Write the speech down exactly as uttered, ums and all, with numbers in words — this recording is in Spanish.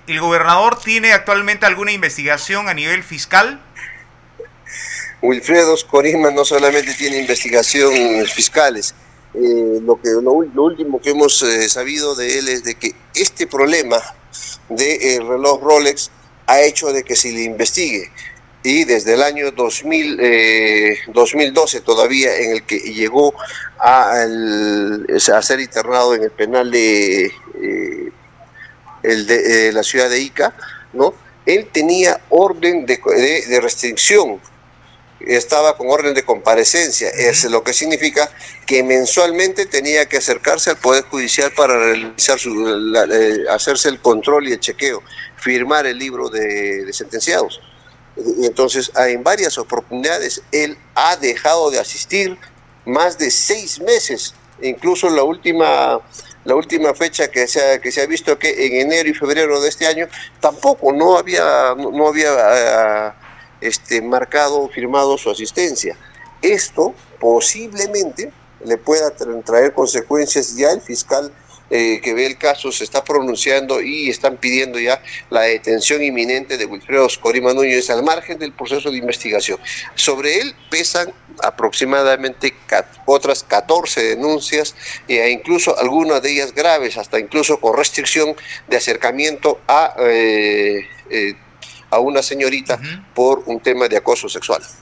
¿El gobernador tiene actualmente alguna investigación a nivel fiscal? Wilfredo Scorima no solamente tiene investigaciones fiscales, eh, lo, que, lo, lo último que hemos eh, sabido de él es de que este problema del de, eh, reloj Rolex ha hecho de que se le investigue, y desde el año dos mil, eh, dos mil doce todavía, en el que llegó a, el, a ser internado en el penal de, eh, el de eh, la ciudad de Ica, ¿no? Él tenía orden de, de, de restricción, estaba con orden de comparecencia, uh-huh. Es lo que significa que mensualmente tenía que acercarse al Poder Judicial para realizar su, la, eh, hacerse el control y el chequeo, firmar el libro de, de sentenciados. Y entonces, en varias oportunidades, él ha dejado de asistir más de seis meses, incluso la última, la última fecha que se, ha, que se ha visto que en enero y febrero de este año, tampoco, no había, no, no había... Uh, Este, marcado o firmado su asistencia. Esto posiblemente le pueda tra- traer consecuencias. Ya el fiscal eh, que ve el caso se está pronunciando y están pidiendo ya la detención inminente de Wilfredo Scorima Núñez al margen del proceso de investigación. Sobre él pesan aproximadamente cat- otras catorce denuncias, e incluso algunas de ellas graves, hasta incluso con restricción de acercamiento a eh, eh, a una señorita uh-huh. por un tema de acoso sexual.